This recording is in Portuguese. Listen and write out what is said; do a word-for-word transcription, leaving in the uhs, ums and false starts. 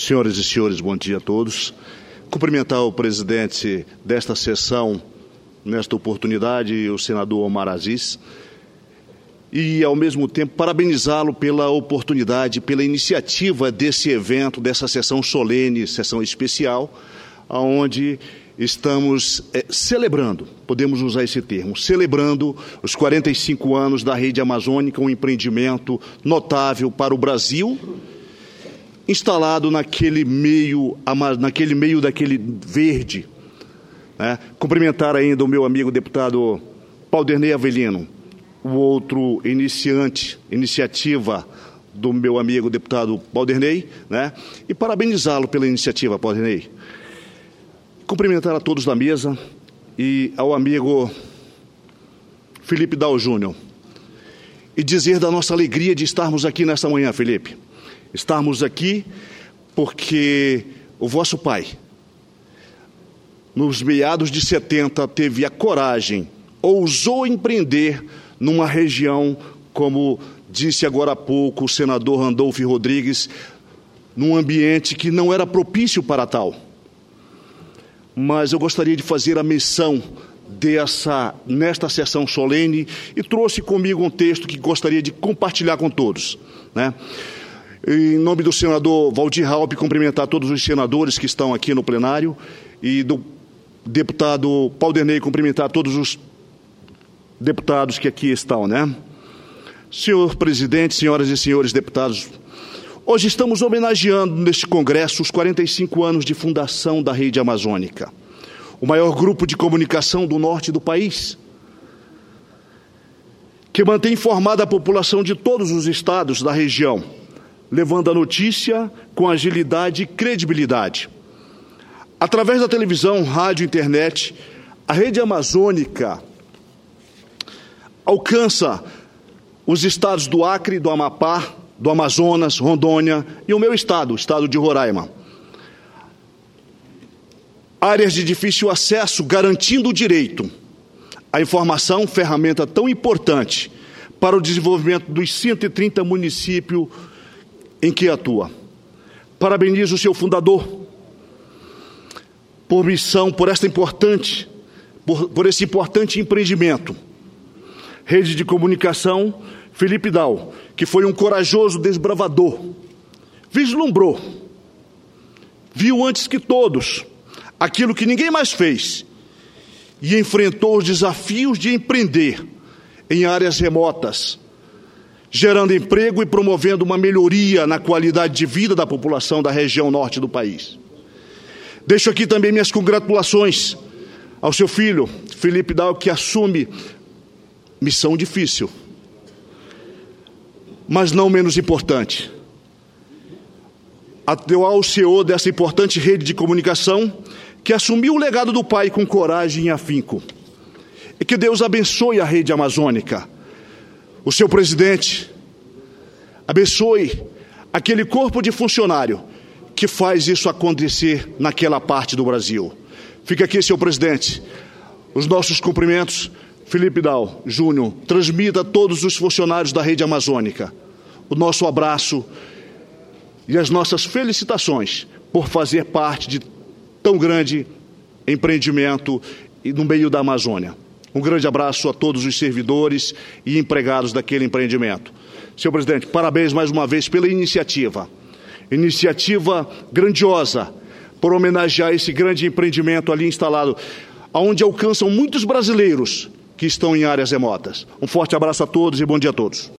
Senhoras e senhores, bom dia a todos. Cumprimentar o presidente desta sessão, nesta oportunidade, o senador Omar Aziz, e, ao mesmo tempo, parabenizá-lo pela oportunidade, pela iniciativa desse evento, dessa sessão solene, sessão especial, onde estamos é, celebrando, podemos usar esse termo, celebrando os quarenta e cinco anos da Rede Amazônica, um empreendimento notável para o Brasil, instalado naquele meio, naquele meio daquele verde. Né? Cumprimentar ainda o meu amigo deputado Paulderney Avelino, o outro iniciante, iniciativa do meu amigo deputado Paulderney, né? E parabenizá-lo pela iniciativa, Paulderney. Cumprimentar a todos da mesa e ao amigo Felipe Dal Júnior e dizer da nossa alegria de estarmos aqui nesta manhã, Felipe. Estarmos aqui porque o vosso pai, nos meados de setenta, teve a coragem, ousou empreender numa região, como disse agora há pouco o senador Randolfo Rodrigues, num ambiente que não era propício para tal. Mas eu gostaria de fazer a menção dessa, nesta sessão solene, e trouxe comigo um texto que gostaria de compartilhar com todos, né? Em nome do senador Valdir Raupp, cumprimentar todos os senadores que estão aqui no plenário, e do deputado Paulderney, cumprimentar todos os deputados que aqui estão, né? Senhor presidente, senhoras e senhores deputados, hoje estamos homenageando neste congresso os quarenta e cinco anos de fundação da Rede Amazônica, o maior grupo de comunicação do norte do país, que mantém informada a população de todos os estados da região, levando a notícia com agilidade e credibilidade. Através da televisão, rádio e internet, a Rede Amazônica alcança os estados do Acre, do Amapá, do Amazonas, Rondônia e o meu estado, o estado de Roraima. Áreas de difícil acesso, garantindo o direito à informação, ferramenta tão importante para o desenvolvimento dos cento e trinta municípios em que atua. Parabenizo o seu fundador por missão, por esta importante, por, por esse importante empreendimento. Rede de comunicação, Felipe Dal, que foi um corajoso desbravador, vislumbrou, viu antes que todos aquilo que ninguém mais fez e enfrentou os desafios de empreender em áreas remotas, gerando emprego e promovendo uma melhoria na qualidade de vida da população da região norte do país. Deixo aqui também minhas congratulações ao seu filho, Felipe Dal, que assume missão difícil, mas não menos importante. Ao C E O dessa importante rede de comunicação, que assumiu o legado do pai com coragem e afinco. E que Deus abençoe a Rede Amazônica, o seu presidente, abençoe aquele corpo de funcionário que faz isso acontecer naquela parte do Brasil. Fica aqui, senhor presidente, os nossos cumprimentos. Felipe Dal Júnior, transmita a todos os funcionários da Rede Amazônica o nosso abraço e as nossas felicitações por fazer parte de tão grande empreendimento no meio da Amazônia. Um grande abraço a todos os servidores e empregados daquele empreendimento. Senhor presidente, parabéns mais uma vez pela iniciativa. Iniciativa grandiosa por homenagear esse grande empreendimento ali instalado, onde alcançam muitos brasileiros que estão em áreas remotas. Um forte abraço a todos e bom dia a todos.